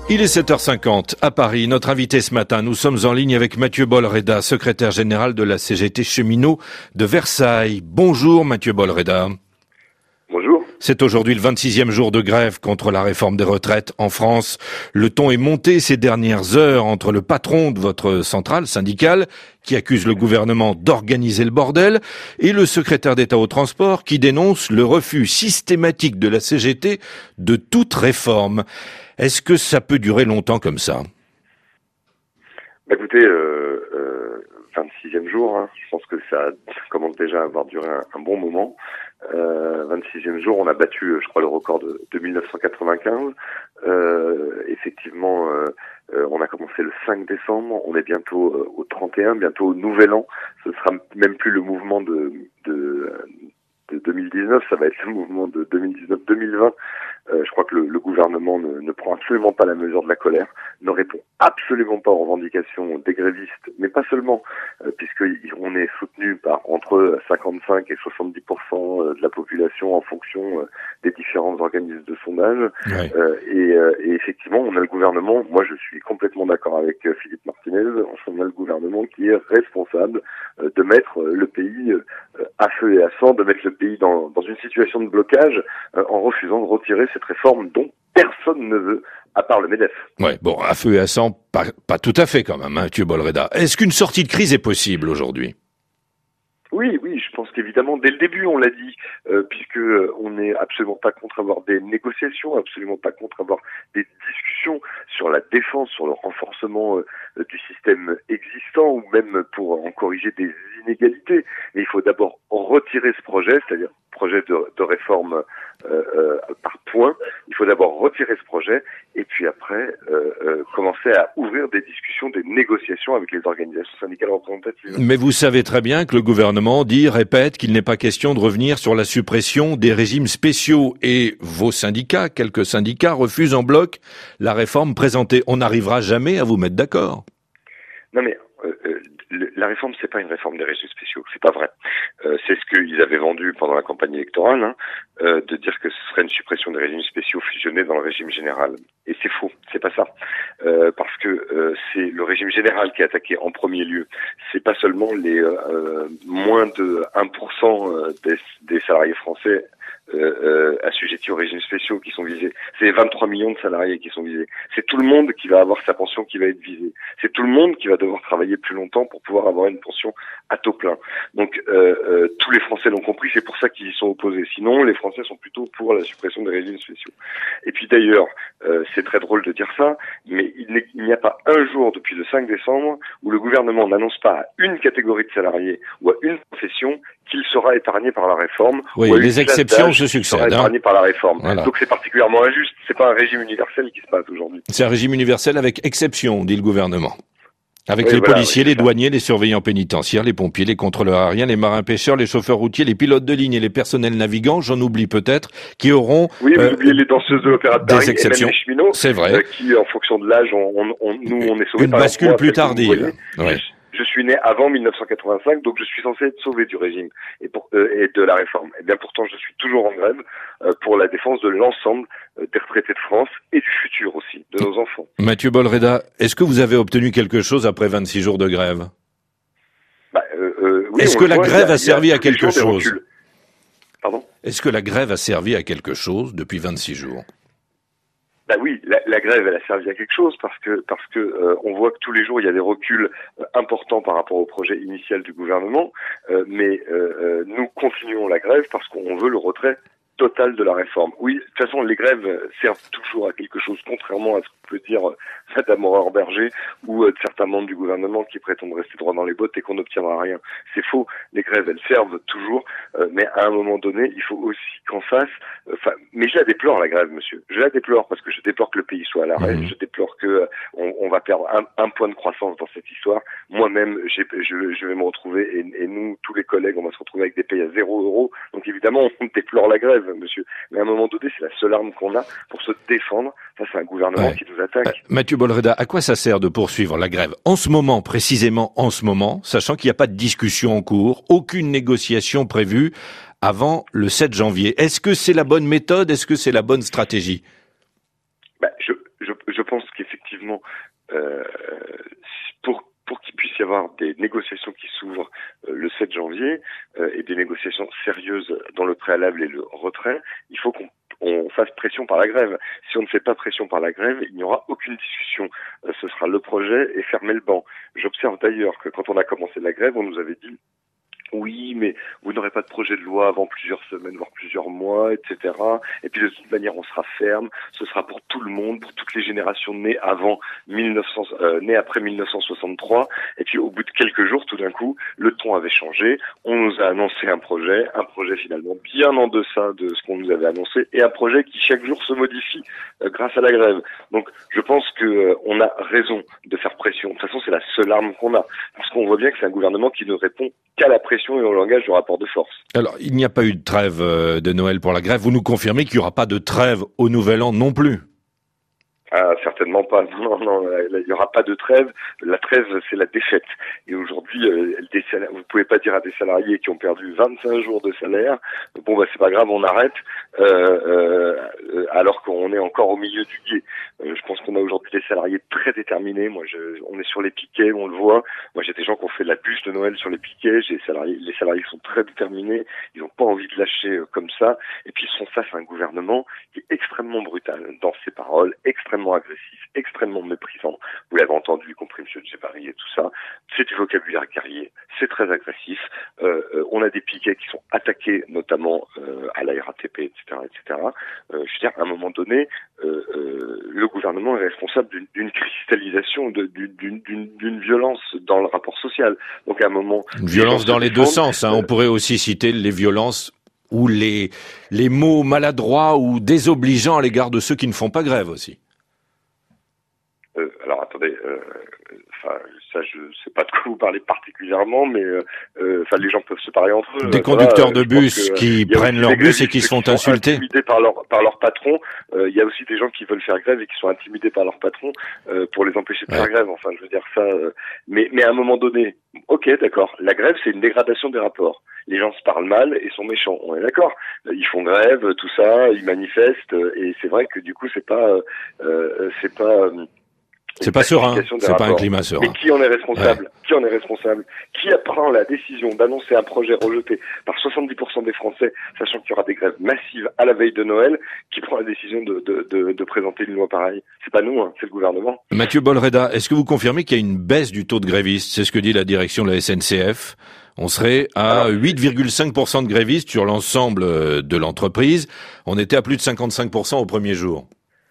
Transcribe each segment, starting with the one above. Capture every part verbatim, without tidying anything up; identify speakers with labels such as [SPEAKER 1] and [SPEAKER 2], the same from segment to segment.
[SPEAKER 1] Il est sept heures cinquante à Paris. Notre invité ce matin, nous sommes en ligne avec Mathieu Bolreda, secrétaire général de la C G T Cheminots de Versailles. Bonjour Mathieu Bolreda.
[SPEAKER 2] Bonjour.
[SPEAKER 1] C'est aujourd'hui le vingt-sixième jour de grève contre la réforme des retraites en France. Le ton est monté ces dernières heures entre le patron de votre centrale syndicale, qui accuse le gouvernement d'organiser le bordel, et le secrétaire d'État au transport, qui dénonce le refus systématique de la C G T de toute réforme. Est-ce que ça peut durer longtemps comme ça ?
[SPEAKER 2] Bah écoutez, euh, euh, vingt-sixième jour, hein, je pense que ça commence déjà à avoir duré un, un bon moment. Euh, vingt-sixième jour, on a battu, je crois, le record de, de mille neuf cent quatre-vingt-quinze. Euh, effectivement, euh, euh, on a commencé le cinq décembre, on est bientôt euh, au trente et un, bientôt au Nouvel An. Ce sera même plus le mouvement de, de, de deux mille dix-neuf, ça va être le mouvement de deux mille dix-neuf deux mille vingt. Euh, je crois que le, le gouvernement ne, ne prend absolument pas la mesure de la colère, ne répond absolument pas aux revendications des grévistes, mais pas seulement, euh, puisqu'on est soutenu par entre cinquante-cinq et soixante-dix pour cent de la population en fonction euh, des différents organismes de sondage.
[SPEAKER 1] Ouais.
[SPEAKER 2] Euh, et, euh, et effectivement, on a le gouvernement, moi je suis complètement d'accord avec euh, Philippe Martinez, on a le gouvernement qui est responsable euh, de mettre euh, le pays euh, à feu et à sang, de mettre le pays dans, dans une situation de blocage euh, en refusant de retirer cette réforme dont personne ne veut, à part le MEDEF.
[SPEAKER 1] Ouais, bon, à feu et à sang, pas, pas tout à fait quand même, hein, Mathieu Bolreda. Est-ce qu'une sortie de crise est possible aujourd'hui ?
[SPEAKER 2] Oui, oui, je pense qu'évidemment, dès le début, on l'a dit, euh, puisque euh, on n'est absolument pas contre avoir des négociations, absolument pas contre avoir des discussions sur la défense, sur le renforcement euh, du système existant, ou même pour en corriger des inégalités. Mais il faut d'abord retirer ce projet, c'est-à-dire projet de, de réforme euh, euh, par points. Il faut d'abord retirer ce projet, et puis après euh, euh, commencer à ouvrir des discussions, des négociations avec les organisations syndicales représentatives.
[SPEAKER 1] Mais vous savez très bien que le gouvernement dit, répète, qu'il n'est pas question de revenir sur la suppression des régimes spéciaux. Et vos syndicats, quelques syndicats, refusent en bloc la réforme présentée. On n'arrivera jamais à vous mettre d'accord.
[SPEAKER 2] Non mais euh, euh, la réforme, c'est pas une réforme des régimes spéciaux, c'est pas vrai. Euh, c'est ce qu'ils avaient vendu pendant la campagne électorale, hein, euh, de dire que ce serait une suppression des régimes spéciaux fusionnés dans le régime général. Et c'est faux, c'est pas ça. Euh, parce que euh, c'est le régime général qui est attaqué en premier lieu. C'est pas seulement les euh, moins de un pour cent des, des salariés français Euh, euh, assujettis aux régimes spéciaux qui sont visés. C'est vingt-trois millions de salariés qui sont visés. C'est tout le monde qui va avoir sa pension qui va être visée. C'est tout le monde qui va devoir travailler plus longtemps pour pouvoir avoir une pension à taux plein. Donc euh, euh, tous les Français l'ont compris, c'est pour ça qu'ils y sont opposés. Sinon, les Français sont plutôt pour la suppression des régimes spéciaux. Et puis d'ailleurs, euh, c'est très drôle de dire ça, mais il n'y a pas un jour depuis le cinq décembre où le gouvernement n'annonce pas à une catégorie de salariés ou à une profession qu'il sera épargné par la réforme.
[SPEAKER 1] Oui, les exceptions se succèdent.
[SPEAKER 2] Sera épargné
[SPEAKER 1] hein.
[SPEAKER 2] par la réforme.
[SPEAKER 1] Voilà.
[SPEAKER 2] Donc c'est particulièrement injuste. C'est pas un régime universel qui se passe aujourd'hui.
[SPEAKER 1] C'est un régime universel avec exception, dit le gouvernement. Avec
[SPEAKER 2] oui,
[SPEAKER 1] les
[SPEAKER 2] voilà,
[SPEAKER 1] policiers,
[SPEAKER 2] oui,
[SPEAKER 1] les douaniers, les surveillants pénitentiaires, les pompiers, les contrôleurs aériens, les marins-pêcheurs, les chauffeurs routiers, les pilotes de ligne et les personnels navigants, j'en oublie peut-être, qui auront
[SPEAKER 2] Oui, vous
[SPEAKER 1] euh,
[SPEAKER 2] oubliez les danseuses de l'Opéra de
[SPEAKER 1] des
[SPEAKER 2] Paris
[SPEAKER 1] exceptions.
[SPEAKER 2] et même les cheminots,
[SPEAKER 1] C'est vrai.
[SPEAKER 2] Euh, qui, en fonction de l'âge, on, on, on, nous, on est sauvés
[SPEAKER 1] Une
[SPEAKER 2] par
[SPEAKER 1] bascule
[SPEAKER 2] l'emploi,
[SPEAKER 1] plus
[SPEAKER 2] parce que vous
[SPEAKER 1] tardive.
[SPEAKER 2] voyez,
[SPEAKER 1] Ouais.
[SPEAKER 2] Je, je suis né avant mille neuf cent quatre-vingt-cinq, donc je suis censé être sauvé du régime et, pour, euh, et de la réforme. Et bien pourtant, je suis toujours en grève euh, pour la défense de l'ensemble euh, des retraités de France et du futur aussi, de nos enfants.
[SPEAKER 1] Mathieu Bolreda, est-ce que vous avez obtenu quelque chose après vingt-six jours de grève ?
[SPEAKER 2] Bah, euh, euh, oui,
[SPEAKER 1] Est-ce
[SPEAKER 2] on
[SPEAKER 1] que
[SPEAKER 2] le
[SPEAKER 1] la
[SPEAKER 2] voit,
[SPEAKER 1] grève
[SPEAKER 2] il y
[SPEAKER 1] a servi
[SPEAKER 2] il y
[SPEAKER 1] à
[SPEAKER 2] tous les
[SPEAKER 1] quelque
[SPEAKER 2] jours des
[SPEAKER 1] chose
[SPEAKER 2] reculs. Pardon ?
[SPEAKER 1] Est-ce que la grève a servi à quelque chose depuis vingt-six jours ?
[SPEAKER 2] Bah oui, la, la grève, elle a servi à quelque chose parce que parce que euh, on voit que tous les jours il y a des reculs euh, importants par rapport au projet initial du gouvernement, euh, mais euh, euh, nous continuons la grève parce qu'on veut le retrait total de la réforme. Oui, de toute façon, les grèves servent toujours à quelque chose, contrairement à ce que peut dire Madame Aurore-Bergé ou euh, certains membres du gouvernement qui prétendent rester droit dans les bottes et qu'on n'obtiendra rien. C'est faux. Les grèves, elles servent toujours, euh, mais à un moment donné, il faut aussi qu'en face. Enfin, euh, mais je la déplore la grève, monsieur. Je la déplore parce que je déplore que le pays soit à l'arrêt. Mmh. Je déplore que euh, on, on va perdre un, un point de croissance dans cette histoire. Moi-même, j'ai, je, je vais me retrouver et, et nous, tous les collègues, on va se retrouver avec des payes à zéro euro. Donc évidemment, on déplore la grève, monsieur. Mais à un moment donné, c'est la seule arme qu'on a pour se défendre face à un gouvernement ouais. qui nous attaque.
[SPEAKER 1] Euh, Mathieu Bolreda, à quoi ça sert de poursuivre la grève en ce moment, précisément en ce moment, sachant qu'il n'y a pas de discussion en cours, aucune négociation prévue avant le sept janvier? Est-ce que c'est la bonne méthode? Est-ce que c'est la bonne stratégie?
[SPEAKER 2] bah, je, je, je pense pense qu'effectivement, euh, pour pour qu'il puisse y avoir des négociations qui s'ouvrent euh, le sept janvier euh, et des négociations sérieuses dans le préalable et le retrait, il faut qu'on on fasse pression par la grève. Si on ne fait pas pression par la grève, il n'y aura aucune discussion. Euh, ce sera le projet et fermer le banc. J'observe d'ailleurs que quand on a commencé la grève, on nous avait dit oui, mais vous n'aurez pas de projet de loi avant plusieurs semaines, voire plusieurs mois, et cetera. Et puis de toute manière, on sera ferme. Ce sera pour tout le monde, pour toutes les générations nées avant mille neuf cents, euh, nées après mille neuf cent soixante-trois. Et puis au bout de quelques jours, tout d'un coup, le ton avait changé. On nous a annoncé un projet, un projet finalement bien en deçà de ce qu'on nous avait annoncé, et un projet qui chaque jour se modifie euh, grâce à la grève. Donc, je pense que euh, on a raison de faire pression. De toute façon, c'est la seule arme qu'on a, parce qu'on voit bien que c'est un gouvernement qui ne répond qu'à la pression et au langage du rapport de force.
[SPEAKER 1] Alors, il n'y a pas eu de trêve de Noël pour la grève. Vous nous confirmez qu'il n'y aura pas de trêve au Nouvel An non plus?
[SPEAKER 2] Ah, certainement pas. Non, non, il n'y aura pas de trêve. La trêve, c'est la défaite. Et aujourd'hui, euh, des salaires, vous pouvez pas dire à des salariés qui ont perdu vingt-cinq jours de salaire, bon bah c'est pas grave, on arrête, euh, euh, alors qu'on est encore au milieu du gué. Euh, je pense qu'on a aujourd'hui des salariés très déterminés. Moi, je, on est sur les piquets, on le voit. Moi, j'ai des gens qui ont fait la bûche de Noël sur les piquets. J'ai des salariés, les salariés sont très déterminés. Ils n'ont pas envie de lâcher euh, comme ça. Et puis ils sont face à un gouvernement qui est extrêmement brutal dans ses paroles, extrêmement agressif, extrêmement méprisant. Vous l'avez entendu, y compris M. Djebbari et tout ça. C'est du vocabulaire guerrier, c'est très agressif. Euh, euh, on a des piquets qui sont attaqués, notamment euh, à la R A T P, et cetera, et cetera. Euh, je veux dire, à un moment donné, euh, euh, le gouvernement est responsable d'une, d'une cristallisation, de, d'une, d'une, d'une violence dans le rapport social. Donc à un moment,
[SPEAKER 1] une violence dans les deux sens. Hein. Euh, on pourrait aussi citer les violences ou les les mots maladroits ou désobligeants à l'égard de ceux qui ne font pas grève aussi.
[SPEAKER 2] Euh, alors attendez, euh, enfin ça je sais pas de quoi vous parlez particulièrement, mais euh, enfin les gens peuvent se parler entre eux.
[SPEAKER 1] Des conducteurs de bus qui prennent leur bus et qui se font insulter.
[SPEAKER 2] Intimidés par leur par leur patron. Euh, il y a aussi des gens qui veulent faire grève et qui sont intimidés par leur patron euh, pour les empêcher de ouais. faire grève. Enfin je veux dire ça. Euh, mais mais à un moment donné, ok d'accord, la grève c'est une dégradation des rapports. Les gens se parlent mal et sont méchants. On est d'accord. Ils font grève, tout ça, ils manifestent et c'est vrai que du coup c'est pas euh, c'est pas euh,
[SPEAKER 1] C'est pas serein, c'est pas un climat serein.
[SPEAKER 2] Mais qui en est responsable? Ouais. Qui en est responsable? Qui prend la décision d'annoncer un projet rejeté par soixante-dix pour cent des Français, sachant qu'il y aura des grèves massives à la veille de Noël? Qui prend la décision de, de, de, de présenter une loi pareille? C'est pas nous, hein, c'est le gouvernement.
[SPEAKER 1] Mathieu Bolreda, est-ce que vous confirmez qu'il y a une baisse du taux de grévistes? C'est ce que dit la direction de la S N C F. On serait à alors, huit virgule cinq pour cent de grévistes sur l'ensemble de l'entreprise. On était à plus de cinquante-cinq pour cent au premier jour.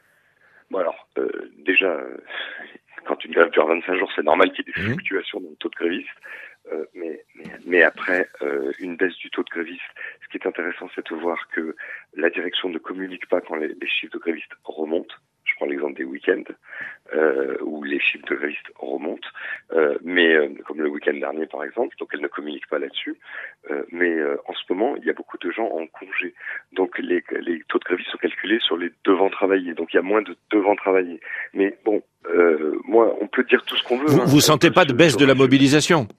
[SPEAKER 2] Bon alors, euh, déjà, euh, quand une grève dure vingt-cinq jours, c'est normal qu'il y ait des fluctuations dans le taux de grévistes. Euh, mais, mais, mais après, euh, une baisse du taux de grévistes, ce qui est intéressant, c'est de voir que la direction ne communique pas quand les, les chiffres de grévistes remontent. Je prends l'exemple des week-ends, euh, où les chiffres de grévistes remontent, euh, mais euh, comme le week-end dernier par exemple, donc elle ne communique pas là-dessus. Euh, mais euh, en ce moment, il y a beaucoup de gens en congé, donc les, les taux de grévistes sont calculés sur les devants travaillés, donc il y a moins de devants travaillés. Mais bon, euh, moi, on peut dire tout ce qu'on veut.
[SPEAKER 1] Vous,
[SPEAKER 2] hein,
[SPEAKER 1] vous sentez pas de baisse de la mobilisation?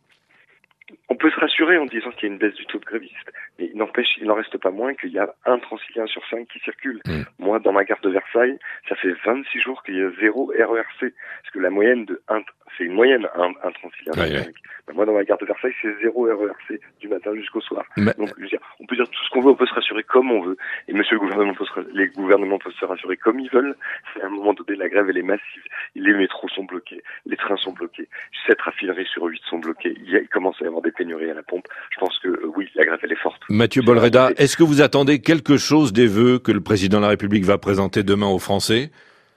[SPEAKER 2] On peut se rassurer en disant qu'il y a une baisse du taux de grévistes, mais il n'empêche, il n'en reste pas moins qu'il y a un Transilien sur cinq qui circule. Mmh. Moi, dans ma gare de Versailles, ça fait vingt-six jours qu'il y a zéro R E R C, parce que la moyenne de un, c'est une moyenne, un, un Transilien sur cinq. Ben, moi, dans ma gare de Versailles, c'est zéro R E R C du matin jusqu'au soir. Mais... Donc, je veux dire, on peut dire tout ce qu'on veut, on peut se rassurer comme on veut, et Monsieur le gouvernement peut se, les gouvernements peuvent se rassurer comme ils veulent. C'est à un moment donné, la grève elle est massive. Les métros sont bloqués, les trains sont bloqués, sept raffineries sur huit sont bloquées. Il, y a, il commence à y avoir des pénuries à la pompe. Je pense que euh, oui, la grève elle est forte.
[SPEAKER 1] Mathieu Bolreda, est-ce que vous attendez quelque chose des vœux que le président de la République va présenter demain aux Français?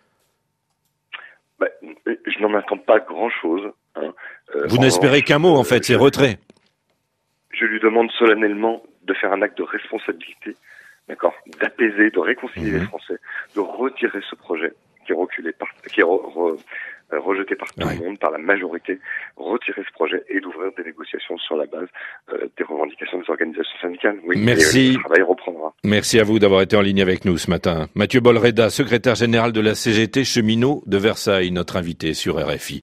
[SPEAKER 2] Ben, je n'en attends pas grand-chose. Hein.
[SPEAKER 1] Euh, vous n'espérez qu'un mot en fait, c'est retrait.
[SPEAKER 2] Je lui demande solennellement de faire un acte de responsabilité, d'accord, d'apaiser, de réconcilier mmh. les Français, de retirer ce projet qui est reculé par, qui est re, re, rejeté par tout ouais. le monde, par la majorité, retirer ce projet et d'ouvrir des négociations sur la base euh, des revendications des organisations syndicales. Oui,
[SPEAKER 1] merci.
[SPEAKER 2] Et le travail reprendra.
[SPEAKER 1] Merci à vous d'avoir été en ligne avec nous ce matin. Mathieu Bolreda, secrétaire général de la C G T cheminot de Versailles, notre invité sur R F I.